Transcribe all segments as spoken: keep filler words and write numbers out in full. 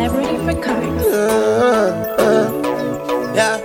Celebrity Records. Uh, uh, yeah,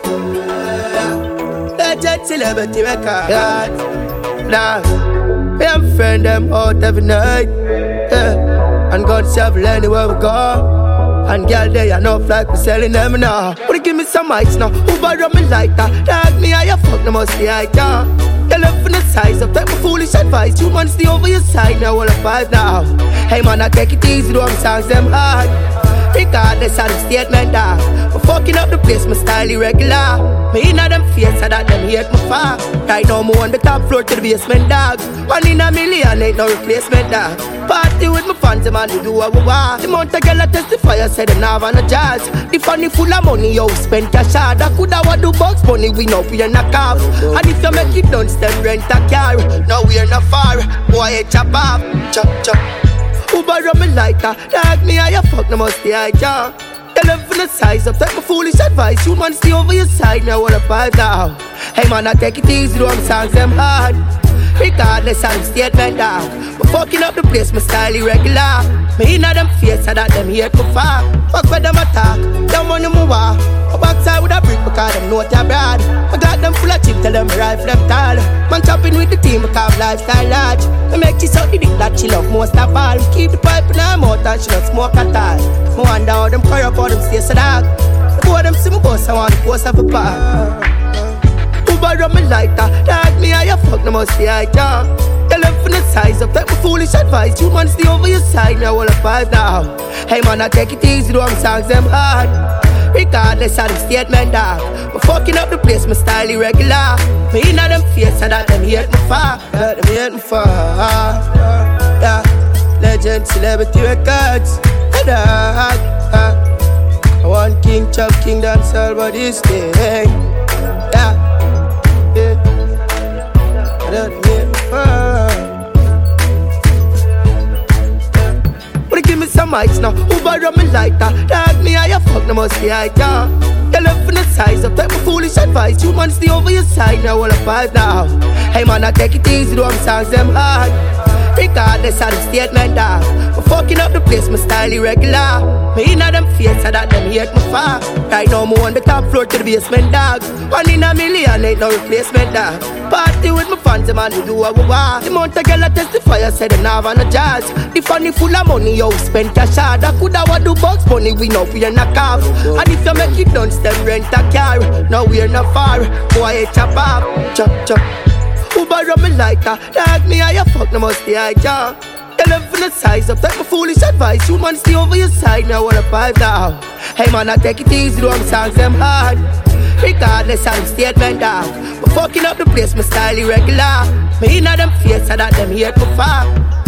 yeah. Legend Celebrity Records. Nah, me and friend them out every night. Yeah, and God travel anywhere we go. And girl, they enough like we selling them now. But you give me some ice now. Uber run me lighter. Dog me how you fuck, no must be like ya. You love from the size up, take my foolish advice. You man stay over your side now, all a five now. Hey man, I take it easy, do I'm songs them hard. Regardless of the statement, dog. But fucking up the place, my style irregular. Me inna them face, so that them hate me far. Right now, me on the top floor to the basement, dog. One in a million, ain't no replacement, dog. Party with my fans, man, we do what we want. The amount of girl I testify, I say them nav on the jazz. The funny full of money, yo, spend cash hard. I coulda what do bucks money, we know we are not cop. And if you make it done, then rent a car. Now we are not far, boy, it chop off, chop, chop. Uber run me lighter, dog me how you fuck, no must be like ya. You love from the size up, take my foolish advice. You man stay over your side, now what a five now. Hey man, I take it easy, do I'm songs them hard. Regardless of the statement, dog. But fucking up the place, my style irregular. Me inna them face, so that them hate me far. Fuck where them attack, them money me war. I backside with a brick because them know they're bad. I got them full of chip, tell them rifle them tall. Man chopping with the team, because lifestyle large. I make she suck the dick that she love most of all. Keep the pipe in her mouth and she don't smoke at all. I wonder how them carry up all them stay so dog. The boy them see me boss, I want to post up a park. Uber run me lighter, dog me how you fuck, no must be like ya. You love from the size up, take my foolish advice. You man stay over your side, now all a five now. Hey man, I take it easy, do I'm songs them hard. Regardless of the statement, dog. But fucking up the place, my style irregular. Me inna them face, so that them hate me far. That them hate me far. Yeah, Legend Celebrity Records. Hey dog, I want King Chop, King dance all but this thing. Yeah, yeah. That them hate me far. But give me some ice now. Uber run me lighter. Dog me how you fuck, no must be like ya. You love from the size up, take my foolish advice. You man stay over your side, now all a five now. Hey man, I take it easy, do I'm songs them hard. Regardless of the statement, dog. But fucking up the place, my style irregular. Me inna them face, so that them hate me far. Right now, me on the top floor to the basement, dog. One in a million, ain't no replacement, dog. Party with my fans, man, we do what we want. The amount of girl I testify, I say them nav on the jazz. The funny full of money, yo, spend cash hard. I coulda what do bucks money, we know we are not cops. And if you make it done, then rent a car. Now we are not far, boy, it chop off, chop, chop. Uber run me lighter, dog me how you fuck, no must be like ya. You love from the size up, take my foolish advice. You man stay over your side, now what a five now. Hey man, I take it easy, do I'm songs them hard. Regardless of the statement, dog. But fucking up the place, my style irregular. Me inna them face, so that them hate me far.